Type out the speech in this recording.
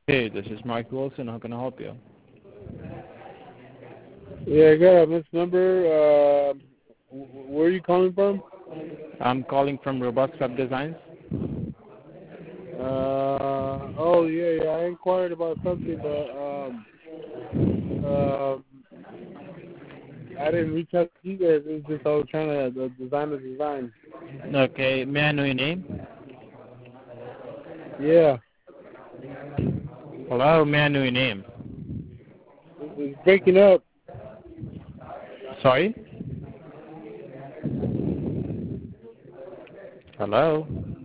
Hey, this is Mike Wilson. How can I help you? Yeah, I got a missed number. Where are you calling from? I'm calling from Robust Web Designs. Oh yeah. I inquired about something, but I didn't reach out to you guys. It was just I was trying to design a design. Okay, may I know your name? Yeah, Hello, may I know your name? it's breaking up. Sorry? Hello?